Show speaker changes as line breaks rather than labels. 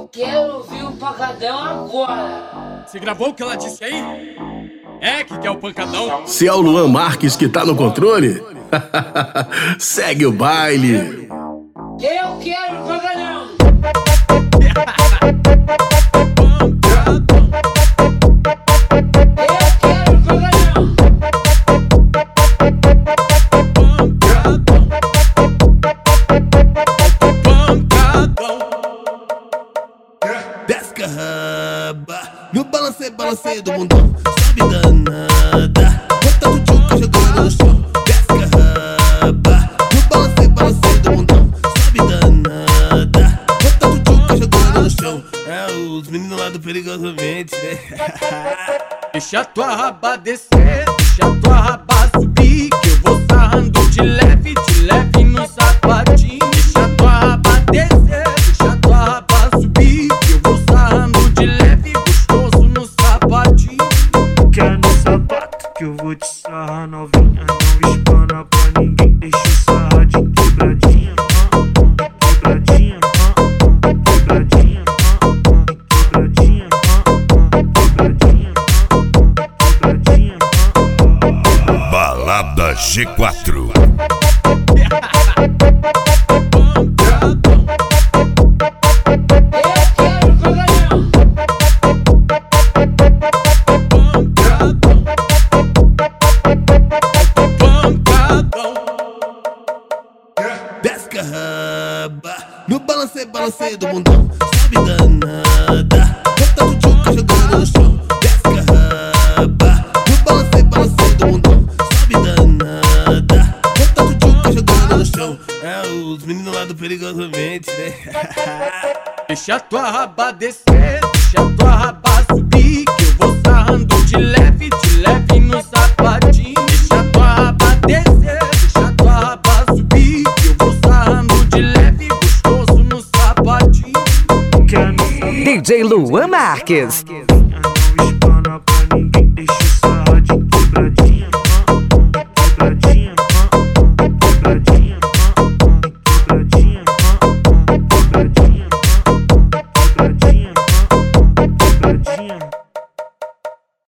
Eu quero ouvir o pancadão agora.
Você gravou o que ela disse aí? É que quer o pancadão?
Se é o Luan Marques que tá no controle, segue o baile.
Eu quero o pancadão.
Desce a raba no balancê do mundão. Sobe danada, bota o tchuca jogando no chão. Desce a raba no balancê do mundão. Sobe danada, bota o tchuca jogando no chão. É os meninos lá do Perigosamente, né?
Deixa tua raba descer, deixa tua raba subir, que eu vou sarrando de leve no sapatinho. Deixa tua raba descer, deixa tua raba subir, que eu vou sarrando de leve, gostoso no sapatinho.
Quer no sapato que eu vou te sarrar novinha. Não espana pra ninguém, deixa eu sarrar de quebradinha. Quebradinha, quebradinha, quebradinha, quebradinha, quebradinha.
Balada G4.
Desce a raba no balancê do mundão. Sobe danada, bota o tchuca jogando no chão. Desce a raba no balancê do mundão. Sobe danada, bota o tchuca jogando no chão. É os meninos lá do Perigosamente, né?
Deixa tua raba descer, deixa tua raba subir, que eu vou sarrando de leve no sapatinho. Deixa tua raba descer, deixa tua raba subir, que eu vou sarrando de leve, gostoso no sapatinho.
Quer no
DJ Luan Marques.